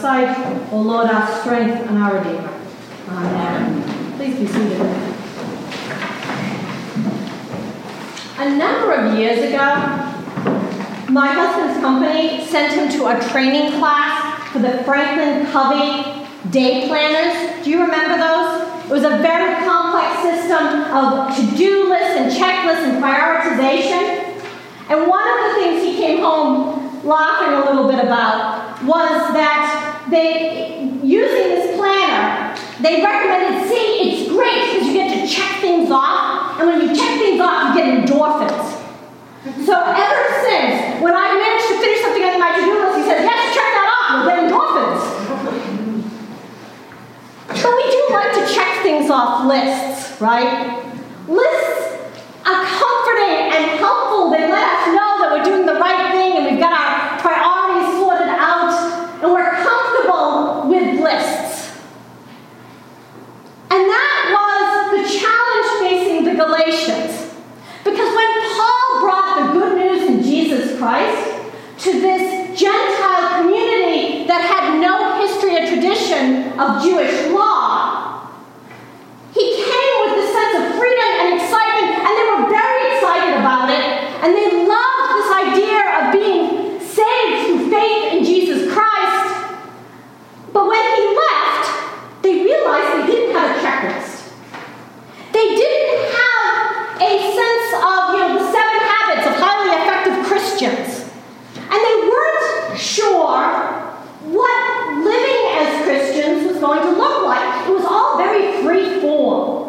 sight, O Lord, our strength and our Redeemer. Amen. Please be seated. A number of years ago, my husband's company sent him to a training class for the Franklin Covey day planners. Do you remember those? It was a very complex system of to-do lists and checklists and prioritization. And one of the things he came home laughing a little bit about was that using this planner, they recommended, see, it's great because you get to check things off, and when you check things off, you get endorphins. So ever since, when I managed to finish something on my to-do list, he says, yes, check that off, you'll get endorphins. But we do like to check things off lists, right? Lists are comforting and helpful. They let us know that we're doing the right thing and we've got our priorities sorted out and we're comfortable with lists. And that was the challenge facing the Galatians. Because when Paul brought the good news in Jesus Christ to this Gentile community that had no history or tradition of Jewish law, he came with this sense of freedom and excitement, and they were very excited about it, and they loved this idea of being saved through faith in Jesus Christ. But when he left, they realized they didn't have a checklist. They didn't have a sense of, the 7 habits of highly effective Christians. And they weren't sure what living as Christians was going to look like. It was all very free form.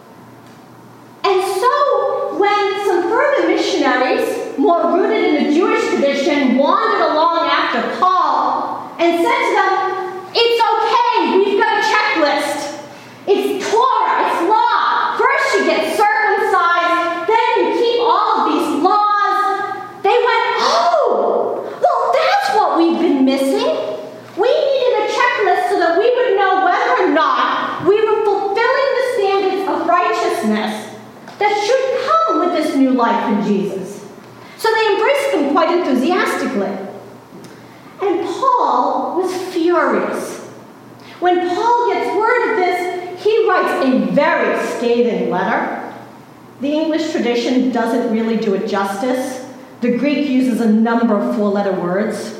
And so when some further missionaries, more rooted in the Jewish tradition, wandered along after Paul and said to them, it's okay, we've got a checklist. It's Torah, it's law. First you get circumcised, then you keep all of these laws. They went, oh, well, that's what we've been missing. We needed a checklist so that we would know whether or not we were fulfilling the standards of righteousness that should come with this new life in Jesus. So they embraced them quite enthusiastically. And Paul was furious. When Paul gets word of this, he writes a very scathing letter. The English tradition doesn't really do it justice. The Greek uses a number of 4-letter words.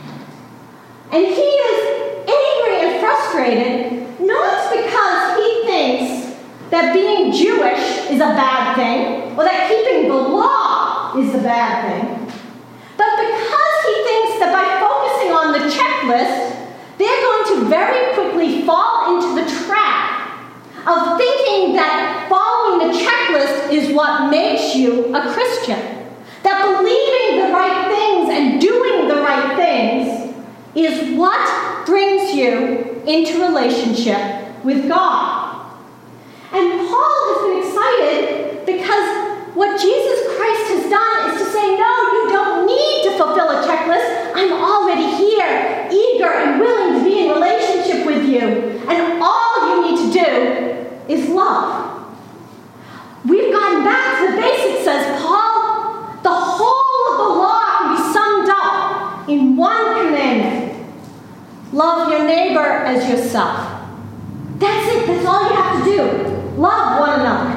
And he is angry and frustrated, not because he thinks that being Jewish is a bad thing, or that keeping the law is a bad thing, but because he thinks that by focusing on the checklist, they're going to very quickly fall into the trap of thinking that following the checklist is what makes you a Christian. That believing the right things and doing the right things is what brings you into relationship with God. And Paul has been excited because what Jesus Christ has done is to say, no, you don't need to fulfill a checklist. I'm already here, eager and willing to be in relationship with you. And all you need to do is love. We've gotten back to the basics, says Paul. The whole of the law can be summed up in one commandment. Love your neighbor as yourself. That's it. That's all you have to do. Love one another.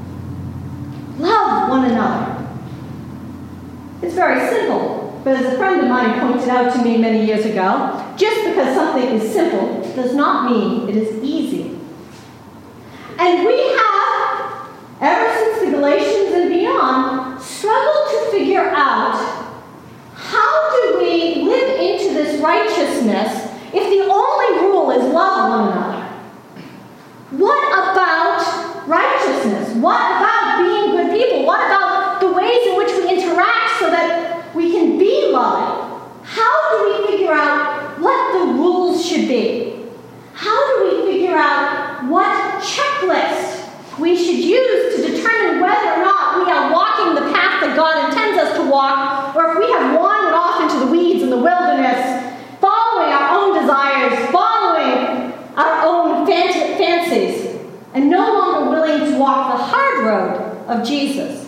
Love one another. It's very simple, but as a friend of mine pointed out to me many years ago, just because something is simple does not mean it is easy. And we have, ever since the Galatians and beyond, struggled to figure out how do we live into this righteousness if the only rule is love one another? What about righteousness? What about being good people? What about the ways in which we interact so that we can be loving? How do we figure out what the rules should be? How do we figure out what checklist we should use to determine whether or not we are walking the path that God intends us to walk, or if we have wandered off into the weeds in the wilderness, following our own desires, following our own fancies, and no longer willing to walk the hard road of Jesus?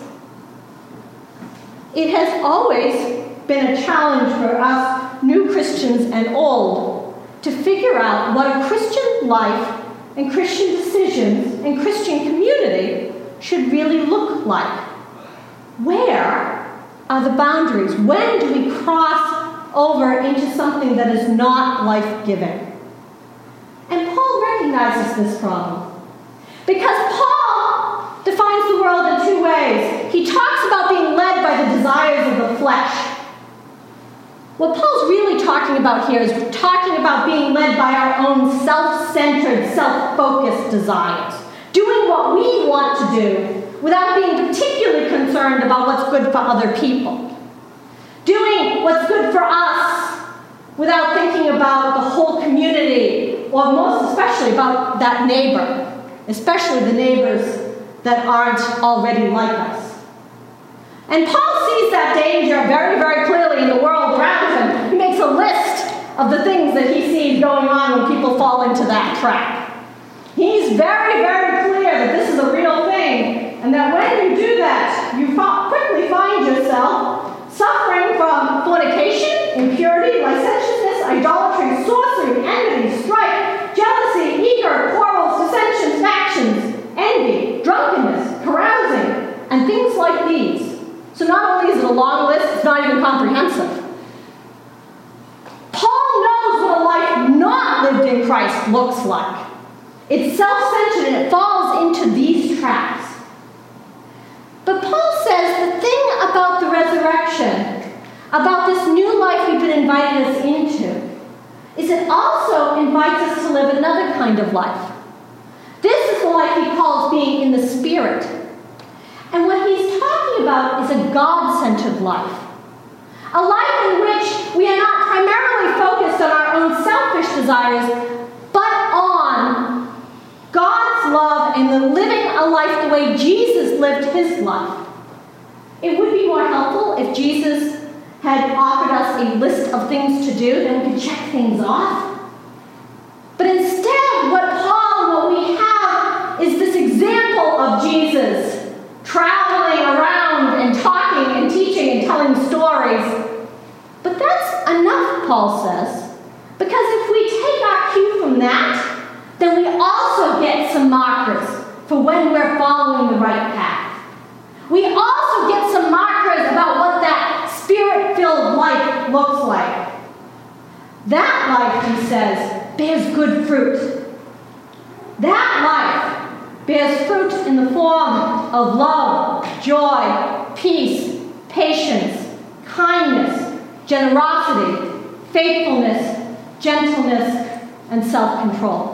It has always been a challenge for us new Christians and old to figure out what a Christian life and Christian decisions and Christian community should really look like. Where are the boundaries? When do we cross over into something that is not life-giving? And Paul recognizes this problem. Because Paul defines the world in two ways. He talks about being led by the desires of the flesh. What Paul's really talking about here is talking about being led by our own self-centered, self-focused desires. Doing what we want to do without being particularly concerned about what's good for other people. Doing what's good for us without thinking about the whole community, or most especially about that neighbor, especially the neighbors that aren't already like us. And Paul sees that danger very, very clearly in the world around him. He makes a list of the things that he sees going on when people fall into that trap. He's very, very clear that this is a real thing, and that when you do that, you quickly find yourself suffering from fornication, impurity, licentiousness, idolatry, sorcery, envy, strife, jealousy, eager, quarrels, dissensions, factions, envy, drunkenness, carousing, and things like these. So not only is it a long list, it's not even comprehensive. Paul knows what a life not lived in Christ looks like. It's self-centered and it falls into these traps. But Paul says the thing about the resurrection, about this new life we've been invited us into, is it also invites us to live another kind of life. This is the life he calls being in the Spirit. And what he's talking about is a God-centered life. A life in which we are not primarily focused on our own selfish desires, but on God's love and living a life the way Jesus lived his life. It would be more helpful if Jesus had offered us a list of things to do, then we could check things off. But instead, what we have is this example of Jesus traveling around and talking and teaching and telling stories. But that's enough, Paul says, because if we take our cue from that, then we also get some markers for when we're following the right path. We also get some markers about what that Spirit-filled life looks like. That life, he says, bears good fruit. That life bears fruit in the form of love, joy, peace, patience, kindness, generosity, faithfulness, gentleness, and self-control.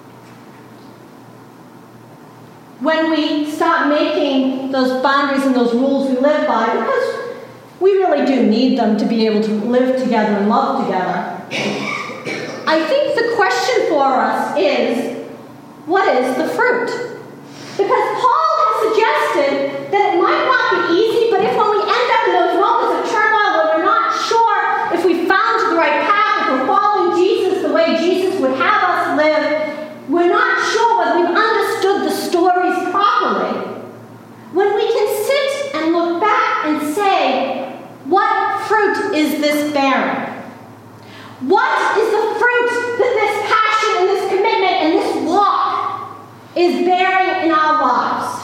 When we stop making those boundaries and those rules we live by, because we really do need them to be able to live together and love together, I think the question for us is, what is the fruit? Because Paul has suggested that it might not be easy, but if when we end up in those moments of turmoil where we're not sure if we found the right path, if we're following Jesus the way Jesus would have us live, we're not sure whether we've understood the stories properly. When we can sit and look back and say, what fruit is this bearing? What is the fruit that this passion and this commitment and this walk is bearing in our lives?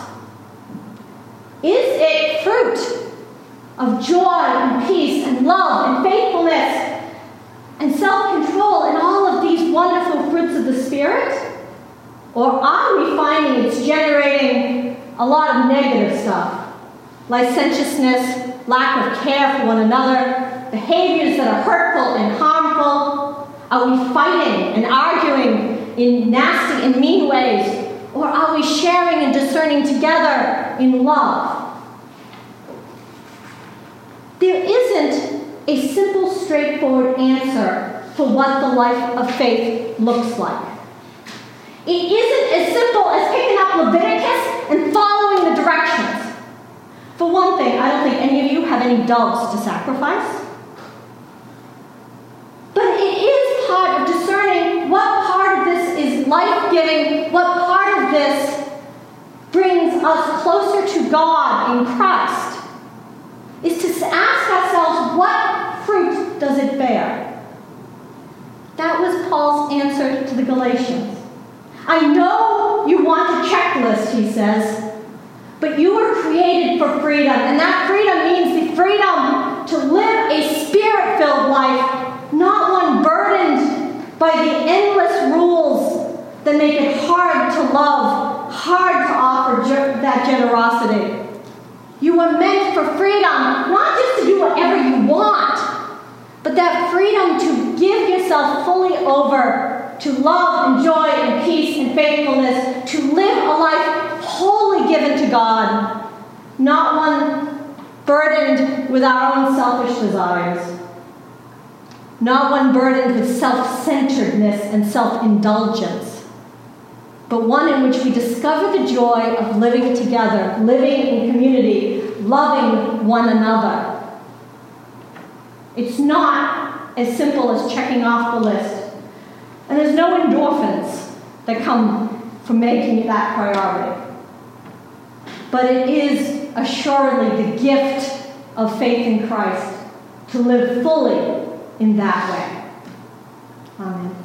Is it fruit of joy and peace and love and faithfulness and self-control and all of these wonderful fruits of the Spirit? Or are we finding it's generating a lot of negative stuff? Licentiousness, lack of care for one another, behaviors that are hurtful and harmful? Are we fighting and arguing in nasty and mean ways? Or are we sharing and discerning together in love? There isn't a simple, straightforward answer for what the life of faith looks like. It isn't as simple as picking up Leviticus and following the directions. For one thing, I don't think any of you have any doves to sacrifice. But it is part of discerning what part of this is life-giving, what part of this brings us closer to God in Christ, is to ask ourselves, what fruit does it bear? That was Paul's the Galatians. I know you want a checklist, he says, but you were created for freedom, and that freedom means the freedom to live a spirit-filled life, not one burdened by the endless rules that make it hard to love, hard to offer that generosity. You were meant for freedom, not just to do whatever you want, but that freedom to give yourself fully over to love and joy and peace and faithfulness, to live a life wholly given to God, not one burdened with our own selfish desires, not one burdened with self-centeredness and self-indulgence, but one in which we discover the joy of living together, living in community, loving one another. It's not as simple as checking off the list. And there's no endorphins that come from making that priority. But it is assuredly the gift of faith in Christ to live fully in that way. Amen.